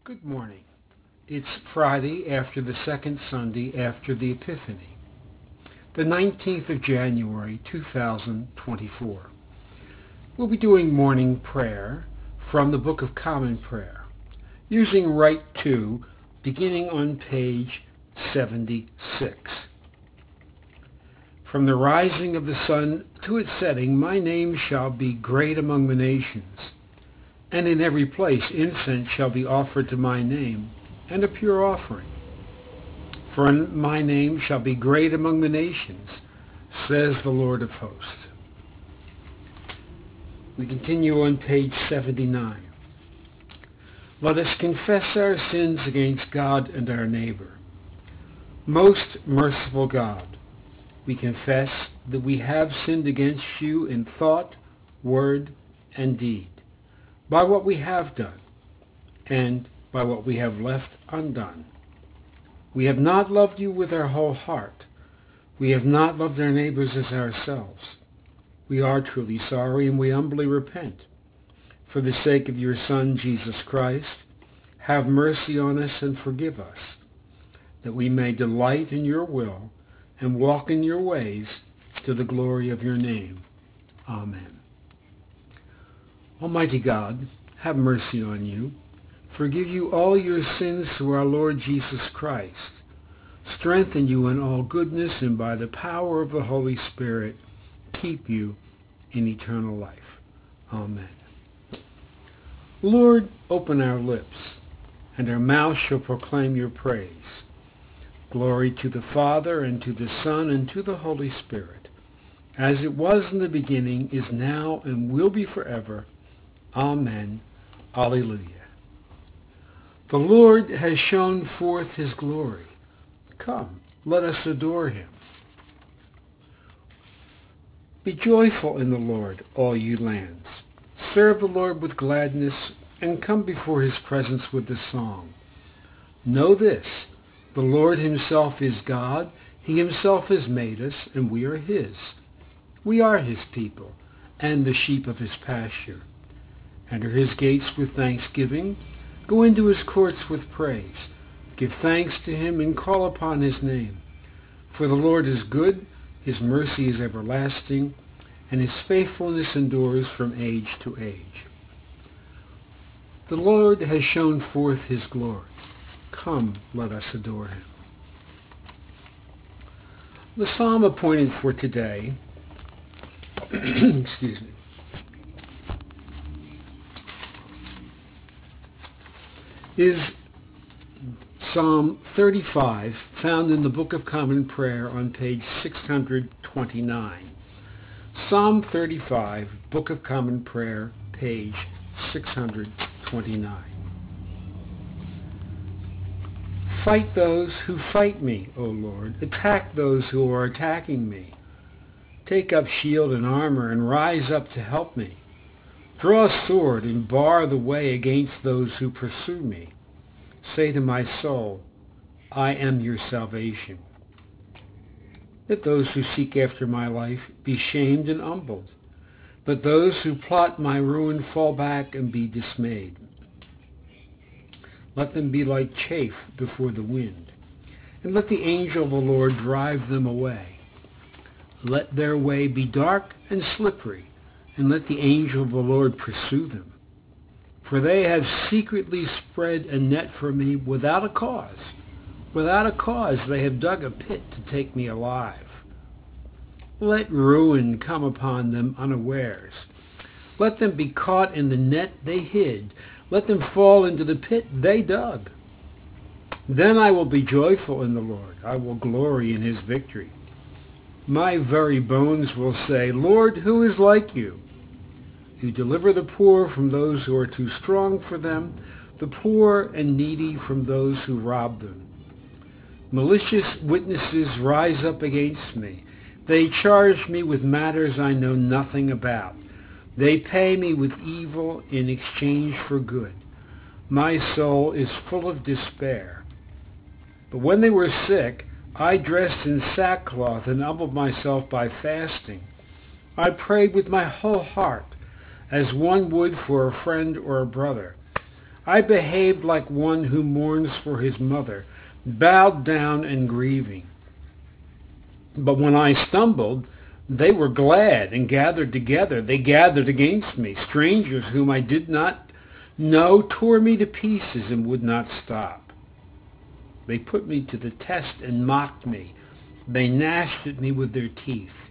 Good morning. It's Friday after the second Sunday after the Epiphany, the 19th of January, 2024. We'll be doing morning prayer from the Book of Common Prayer, using Rite 2, beginning on page 76. From the rising of the sun to its setting, my name shall be great among the nations. And in every place incense shall be offered to my name, and a pure offering. For my name shall be great among the nations, says the Lord of hosts. We continue on page 79. Let us confess our sins against God and our neighbor. Most merciful God, we confess that we have sinned against you in thought, word, and deed, by what we have done, and by what we have left undone. We have not loved you with our whole heart. We have not loved our neighbors as ourselves. We are truly sorry, and we humbly repent. For the sake of your Son, Jesus Christ, have mercy on us and forgive us, that we may delight in your will and walk in your ways to the glory of your name. Amen. Almighty God, have mercy on you, forgive you all your sins through our Lord Jesus Christ, strengthen you in all goodness, and by the power of the Holy Spirit, keep you in eternal life. Amen. Lord, open our lips, and our mouth shall proclaim your praise. Glory to the Father, and to the Son, and to the Holy Spirit, as it was in the beginning, is now, and will be forever. Amen. Alleluia. The Lord has shown forth his glory. Come, let us adore him. Be joyful in the Lord, all you lands. Serve the Lord with gladness, and come before his presence with the song. Know this, the Lord himself is God. He himself has made us, and we are his. We are his people, and the sheep of his pasture. Enter his gates with thanksgiving. Go into his courts with praise. Give thanks to him and call upon his name. For the Lord is good, his mercy is everlasting, and his faithfulness endures from age to age. The Lord has shown forth his glory. Come, let us adore him. The psalm appointed for today excuse me, is Psalm 35, found in the Book of Common Prayer on page 629. Psalm 35, Book of Common Prayer, page 629. Fight those who fight me, O Lord. Attack those who are attacking me. Take up shield and armor and rise up to help me. Draw a sword and bar the way against those who pursue me. Say to my soul, I am your salvation. Let those who seek after my life be shamed and humbled. Let those who plot my ruin fall back and be dismayed. Let them be like chaff before the wind, and let the angel of the Lord drive them away. Let their way be dark and slippery, and let the angel of the Lord pursue them. For they have secretly spread a net for me without a cause. Without a cause they have dug a pit to take me alive. Let ruin come upon them unawares. Let them be caught in the net they hid. Let them fall into the pit they dug. Then I will be joyful in the Lord. I will glory in his victory. My very bones will say, Lord, who is like you? You deliver the poor from those who are too strong for them, the poor and needy from those who rob them. Malicious witnesses rise up against me. They charge me with matters I know nothing about. They pay me with evil in exchange for good. My soul is full of despair. But when they were sick, I dressed in sackcloth and humbled myself by fasting. I prayed with my whole heart, as one would for a friend or a brother. I behaved like one who mourns for his mother, bowed down and grieving. But when I stumbled, they were glad and gathered together. They gathered against me. Strangers whom I did not know tore me to pieces and would not stop. They put me to the test and mocked me. They gnashed at me with their teeth.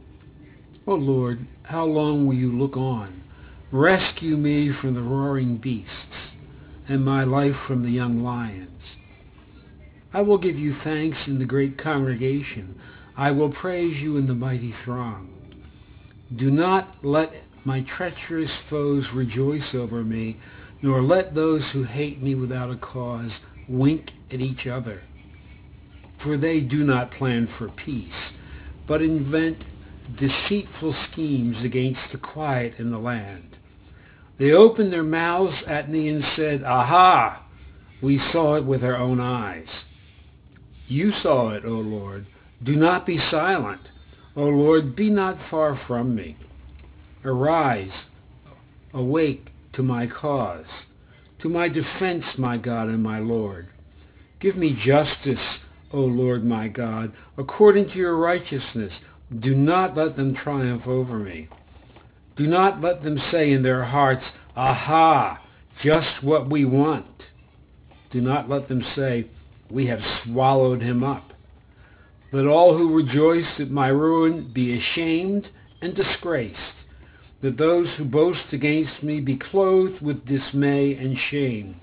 O Lord, how long will you look on? Rescue me from the roaring beasts, and my life from the young lions. I will give you thanks in the great congregation. I will praise you in the mighty throng. Do not let my treacherous foes rejoice over me, nor let those who hate me without a cause wink at each other. For they do not plan for peace, but invent deceitful schemes against the quiet in the land. They opened their mouths at me and said, Aha! We saw it with our own eyes. You saw it, O Lord. Do not be silent. O Lord, be not far from me. Arise, awake to my cause, to my defense, my God and my Lord. Give me justice, O Lord my God, according to your righteousness. Do not let them triumph over me. Do not let them say in their hearts, Aha, just what we want. Do not let them say, We have swallowed him up. Let all who rejoice at my ruin be ashamed and disgraced. Let those who boast against me be clothed with dismay and shame.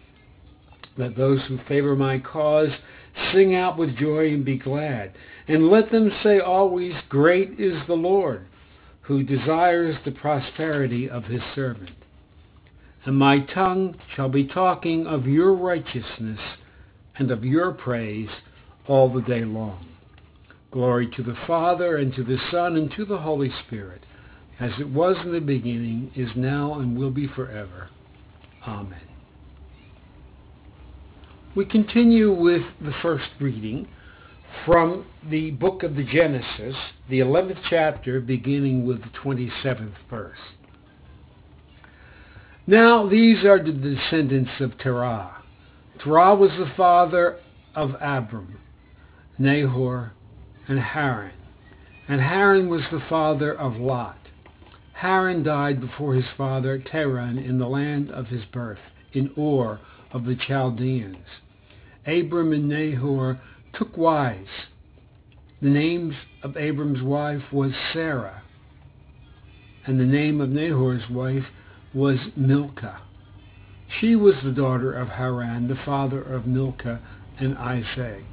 Let those who favor my cause sing out with joy and be glad. And let them say always, Great is the Lord, who desires the prosperity of his servant. And my tongue shall be talking of your righteousness and of your praise all the day long. Glory to the Father, and to the Son, and to the Holy Spirit, as it was in the beginning, is now, and will be forever. Amen. We continue with the first reading from the book of the Genesis, the 11th chapter, beginning with the 27th verse. Now these are the descendants of Terah. Terah was the father of Abram, Nahor, and Haran. And Haran was the father of Lot. Haran died before his father Terah in the land of his birth, in Ur of the Chaldeans. Abram and Nahor took wives. The name of Abram's wife was Sarah, and the name of Nahor's wife was Milcah. She was the daughter of Haran, the father of Milcah and Isaac.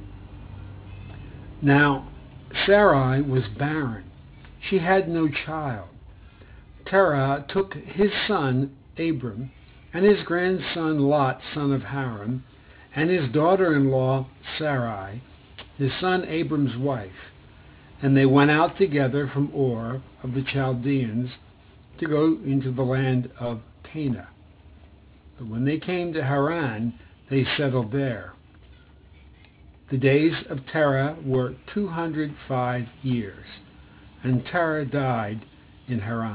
Now Sarai was barren. She had no child. Terah took his son Abram and his grandson Lot, son of Haran, and his daughter-in-law Sarai, his son Abram's wife, and they went out together from Ur of the Chaldeans to go into the land of Canaan. But when they came to Haran, they settled there. The days of Terah were 205 years, and Terah died in Haran.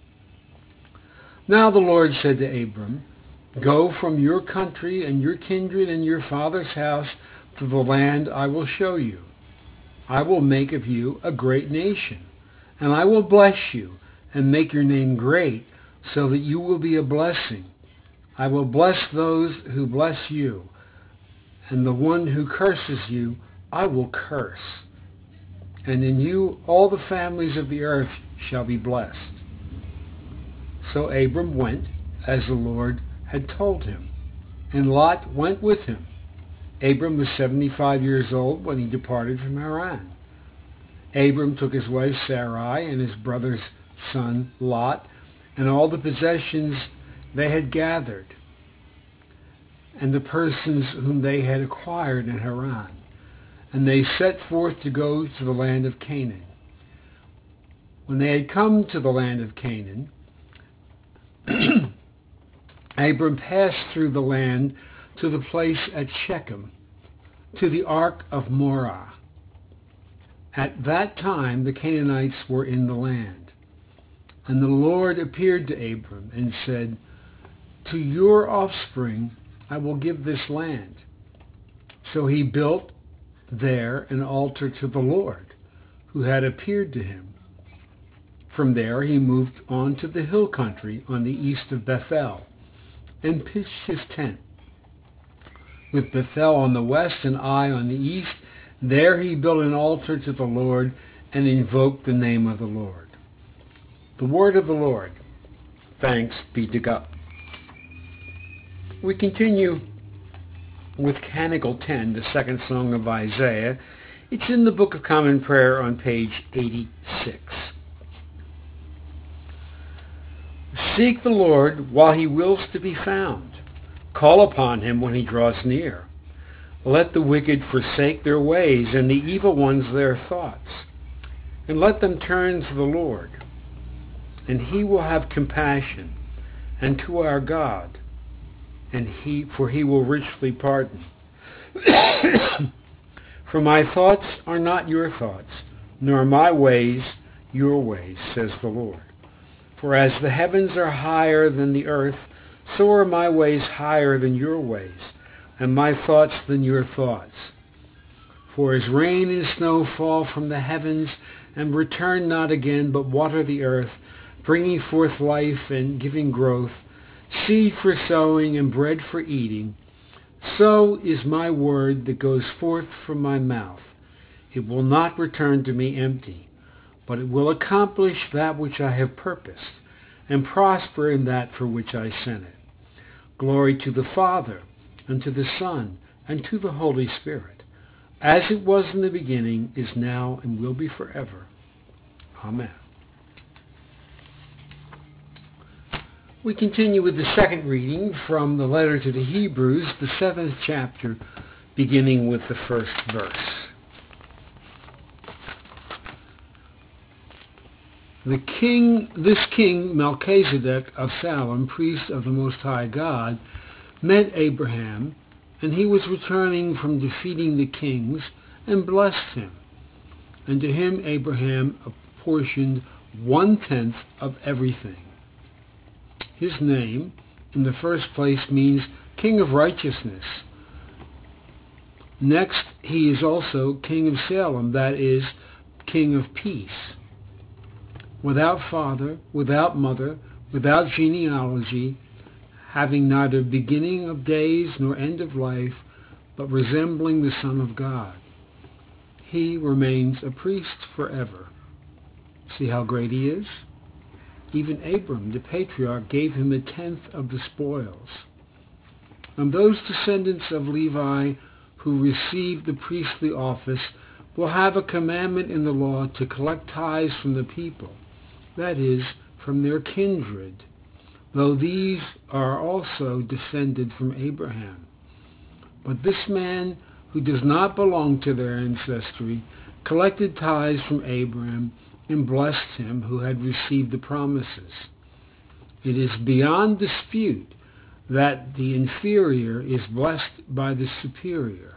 Now the Lord said to Abram, Go from your country and your kindred and your father's house to the land I will show you. I will make of you a great nation, and I will bless you and make your name great, so that you will be a blessing. I will bless those who bless you, and the one who curses you I will curse. And in you all the families of the earth shall be blessed. So Abram went as the Lord had told him, and Lot went with him. Abram was 75 years old when he departed from Haran. Abram took his wife Sarai and his brother's son Lot and all the possessions they had gathered and the persons whom they had acquired in Haran, and they set forth to go to the land of Canaan. When they had come to the land of Canaan, Abram passed through the land to the place at Shechem, to the ark of Morah. At that time the Canaanites were in the land. And the Lord appeared to Abram and said, to your offspring I will give this land." So he built there an altar to the Lord, who had appeared to him. From there he moved on to the hill country on the east of Bethel and pitched his tent. With Bethel on the west and Ai on the east, there he built an altar to the Lord and invoked the name of the Lord. The word of the Lord. Thanks be to God. We continue with Canticle 10, the second song of Isaiah. It's in the Book of Common Prayer on page 86. Seek the Lord while he wills to be found. Call upon him when he draws near. Let the wicked forsake their ways and the evil ones their thoughts, and let them turn to the Lord, and he will have compassion, and to our God, for he will richly pardon. For my thoughts are not your thoughts, nor my ways your ways, says the Lord. For as the heavens are higher than the earth, so are my ways higher than your ways, and my thoughts than your thoughts. For as rain and snow fall from the heavens, and return not again, but water the earth, bringing forth life and giving growth, seed for sowing and bread for eating, so is my word that goes forth from my mouth. It will not return to me empty, but it will accomplish that which I have purposed, and prosper in that for which I sent it. Glory to the Father, and to the Son, and to the Holy Spirit, as it was in the beginning, is now, and will be forever. Amen. We continue with the second reading from the letter to the Hebrews, the 7th chapter, beginning with the first verse. This king Melchizedek of Salem, priest of the Most High God, met Abraham, and he was returning from defeating the kings, and blessed him. And to him Abraham apportioned 1/10 of everything. His name, in the first place, means King of Righteousness. Next, he is also King of Salem, that is, King of Peace. Without father, without mother, without genealogy, having neither beginning of days nor end of life, but resembling the Son of God. He remains a priest forever. See how great he is? Even Abram, the patriarch, gave him 1/10 of the spoils. And those descendants of Levi who received the priestly office will have a commandment in the law to collect tithes from the people, that is, from their kindred, though these are also descended from Abraham. But this man, who does not belong to their ancestry, collected tithes from Abraham and blessed him who had received the promises. It is beyond dispute that the inferior is blessed by the superior.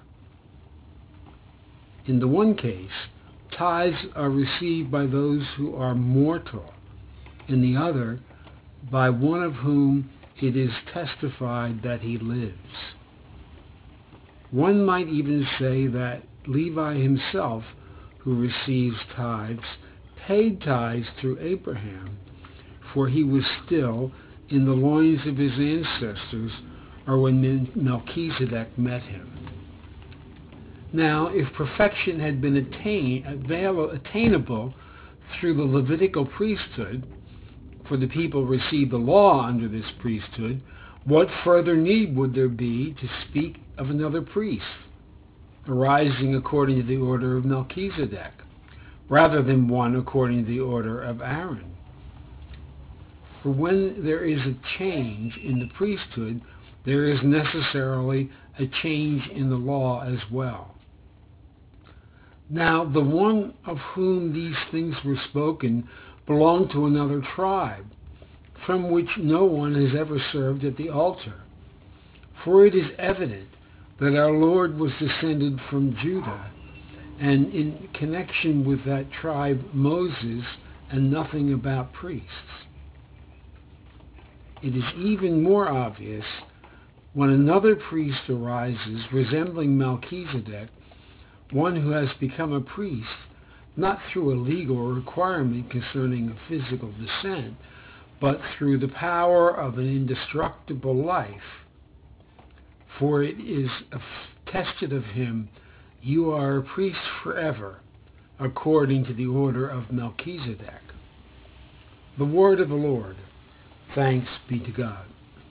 In the one case, tithes are received by those who are mortal. In the other, by one of whom it is testified that he lives. One might even say that Levi himself, who receives tithes, paid tithes through Abraham, for he was still in the loins of his ancestors, or when Melchizedek met him. Now, if perfection had been attainable through the Levitical priesthood, for the people received the law under this priesthood, what further need would there be to speak of another priest, arising according to the order of Melchizedek, rather than one according to the order of Aaron? For when there is a change in the priesthood, there is necessarily a change in the law as well. Now, the one of whom these things were spoken belonged to another tribe, from which no one has ever served at the altar. For it is evident that our Lord was descended from Judah, and in connection with that tribe Moses, and nothing about priests. It is even more obvious when another priest arises resembling Melchizedek, one who has become a priest not through a legal requirement concerning a physical descent, but through the power of an indestructible life. For it is attested of him, "You are a priest forever, according to the order of Melchizedek." The word of the Lord. Thanks be to God.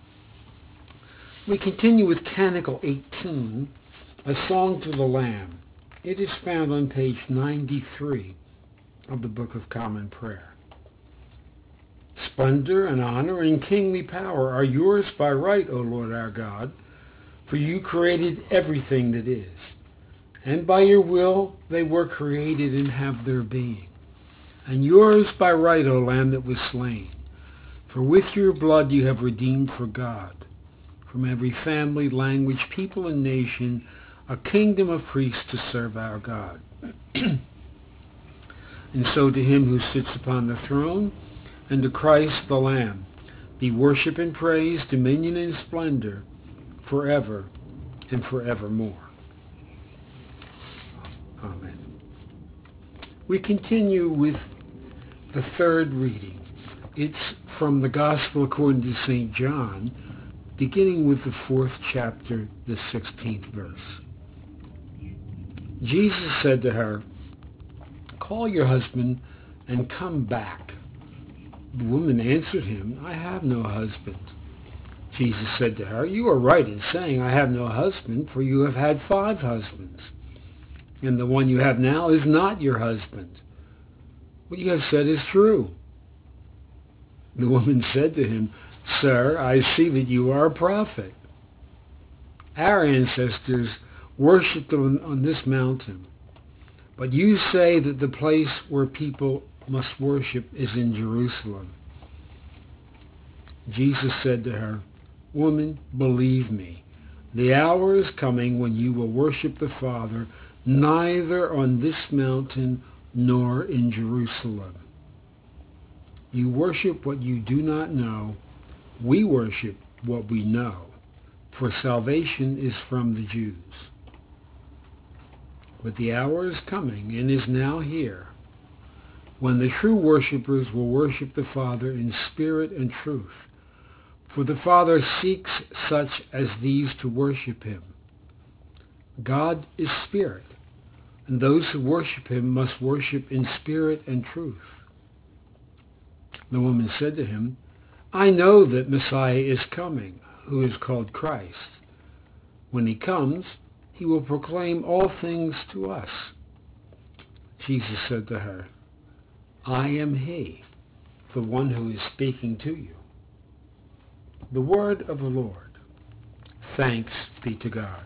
We continue with Canticle 18, a song to the Lamb. It is found on page 93 of the Book of Common Prayer. Splendor and honor and kingly power are yours by right, O Lord our God, for you created everything that is, and by your will they were created and have their being. And yours by right, O Lamb that was slain, for with your blood you have redeemed for God, from every family, language, people, and nation, a kingdom of priests to serve our God. And so to him who sits upon the throne, and to Christ the Lamb, be worship and praise, dominion and splendor, forever and forevermore. Amen. We continue with the third reading. It's from the Gospel according to St. John, beginning with the 4th chapter, the 16th verse. Jesus said to her, "Call your husband and come back." The woman answered him, "I have no husband." Jesus said to her, "You are right in saying, 'I have no husband,' for you have had 5 husbands, and the one you have now is not your husband. What you have said is true." The woman said to him, "Sir, I see that you are a prophet. Our ancestors worshipped on this mountain, but you say that the place where people must worship is in Jerusalem." Jesus said to her, "Woman, believe me, the hour is coming when you will worship the Father neither on this mountain nor in Jerusalem. You worship what you do not know. We worship what we know, for salvation is from the Jews. But the hour is coming and is now here, when the true worshippers will worship the Father in spirit and truth. For the Father seeks such as these to worship him. God is spirit, and those who worship him must worship in spirit and truth." The woman said to him, "I know that Messiah is coming, who is called Christ. When he comes, he will proclaim all things to us." Jesus said to her, "I am he, the one who is speaking to you." The word of the Lord. Thanks be to God.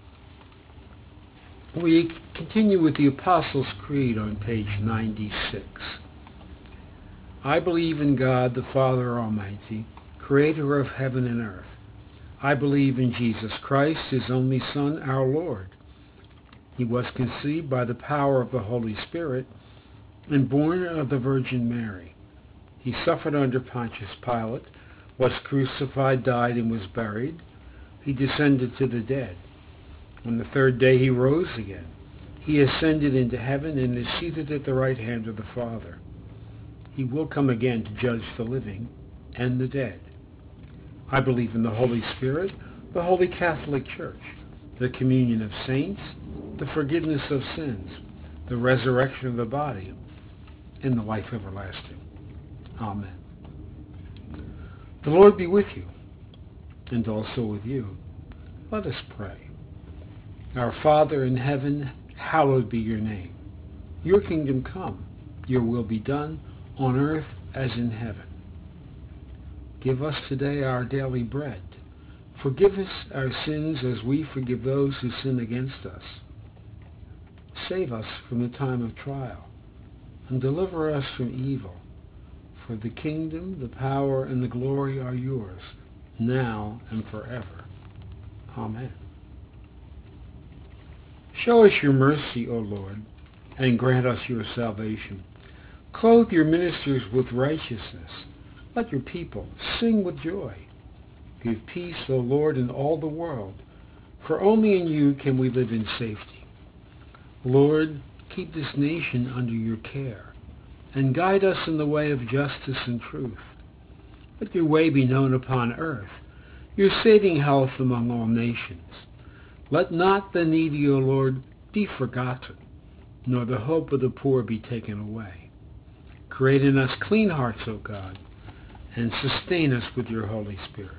We continue with the Apostles' Creed on page 96. I believe in God, the Father Almighty, creator of heaven and earth. I believe in Jesus Christ, his only Son, our Lord. He was conceived by the power of the Holy Spirit and born of the Virgin Mary. He suffered under Pontius Pilate, was crucified, died, and was buried. He descended to the dead. On the 3rd day he rose again. He ascended into heaven and is seated at the right hand of the Father. He will come again to judge the living and the dead. I believe in the Holy Spirit, the Holy Catholic Church, the communion of saints, the forgiveness of sins, the resurrection of the body, and the life everlasting. Amen. The Lord be with you, and also with you. Let us pray. Our Father in heaven, hallowed be your name. Your kingdom come, your will be done, on earth as in heaven. Give us today our daily bread. Forgive us our sins as we forgive those who sin against us. Save us from the time of trial, and deliver us from evil. For the kingdom, the power, and the glory are yours, now and forever. Amen. Show us your mercy, O Lord, and grant us your salvation. Clothe your ministers with righteousness. Let your people sing with joy. Give peace, O Lord, in all the world, for only in you can we live in safety. Lord, keep this nation under your care, and guide us in the way of justice and truth. Let your way be known upon earth, your saving health among all nations. Let not the needy, O Lord, be forgotten, nor the hope of the poor be taken away. Create in us clean hearts, O God, and sustain us with your Holy Spirit.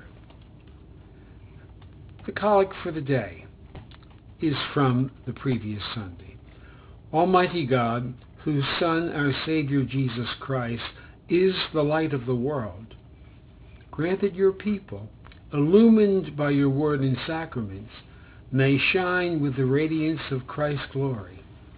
The collect for the day is from the previous Sunday. Almighty God, whose Son, our Savior Jesus Christ, is the light of the world, grant that your people, illumined by your word and sacraments, may shine with the radiance of Christ's glory,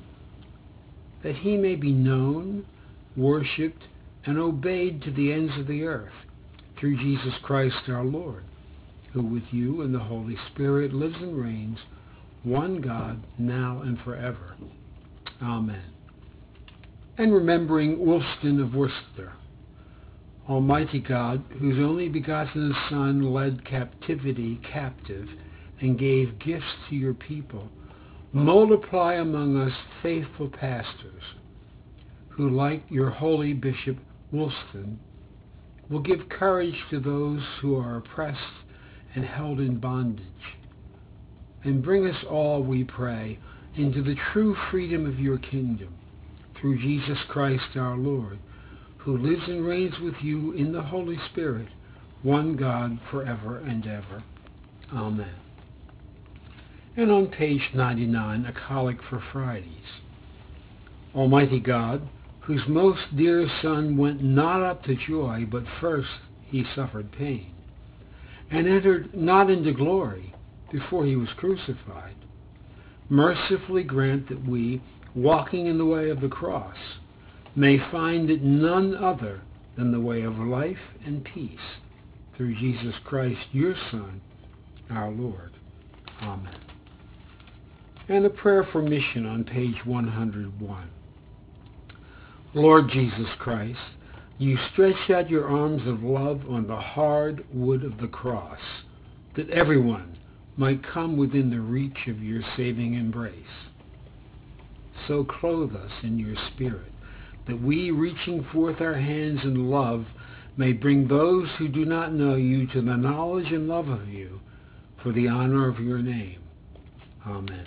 that he may be known, worshipped, and obeyed to the ends of the earth, through Jesus Christ our Lord, who with you and the Holy Spirit lives and reigns, one God, now and forever. Amen. And remembering Wulfstan of Worcester, Almighty God, whose only begotten Son led captivity captive and gave gifts to your people, multiply among us faithful pastors, who, like your holy Bishop Wulfstan, will give courage to those who are oppressed and held in bondage. And bring us all, we pray, into the true freedom of your kingdom, through Jesus Christ our Lord, who lives and reigns with you in the Holy Spirit, one God, forever and ever. Amen. And on page 99, a collect for Fridays. Almighty God, whose most dear Son went not up to joy, but first he suffered pain, and entered not into glory before he was crucified, mercifully grant that we, walking in the way of the cross, may find it none other than the way of life and peace, through Jesus Christ, your Son, our Lord. Amen. And a prayer for mission on page 101. Lord Jesus Christ, you stretched out your arms of love on the hard wood of the cross, that everyone might come within the reach of your saving embrace. So clothe us in your Spirit, that we, reaching forth our hands in love, may bring those who do not know you to the knowledge and love of you, for the honor of your name. Amen.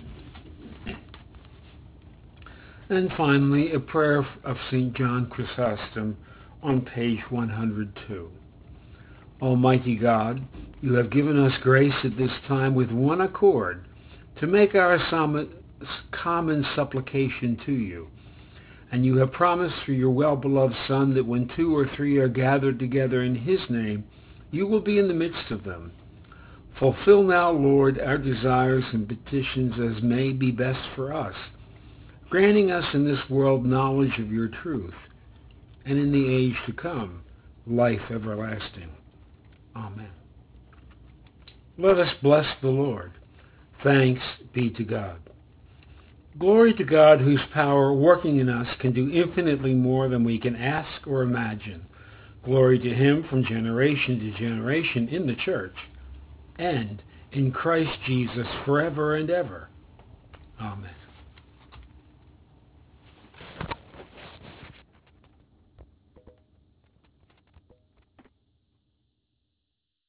And finally, a prayer of St. John Chrysostom on page 102. Almighty God, you have given us grace at this time with one accord to make our common supplication to you. And you have promised through your well-beloved Son that when 2 or 3 are gathered together in his name, you will be in the midst of them. Fulfill now, Lord, our desires and petitions as may be best for us, granting us in this world knowledge of your truth, and in the age to come, life everlasting. Amen. Let us bless the Lord. Thanks be to God. Glory to God, whose power working in us can do infinitely more than we can ask or imagine. Glory to him from generation to generation in the church, and in Christ Jesus forever and ever. Amen.